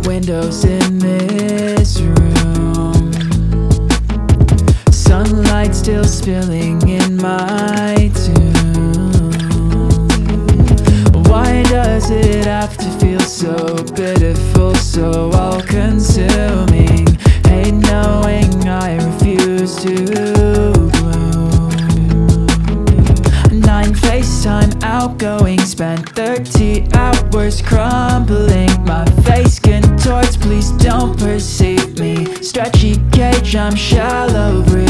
windows in this room. Sunlight still spilling in my tomb. Why does it have to feel so pitiful, so all-consuming? Hate knowing I refuse to bloom. 9 FaceTime outgoing, spent 30 hours crumbling. My face contorts, please don't perceive me. Stretchy cage, I'm shallow breathing.